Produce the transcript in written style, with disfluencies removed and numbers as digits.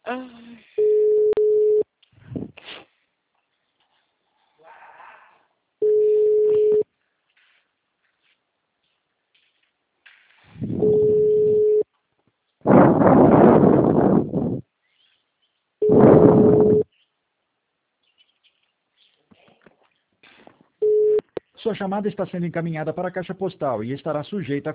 Ai. Sua chamada está sendo encaminhada para a caixa postal e estará sujeita a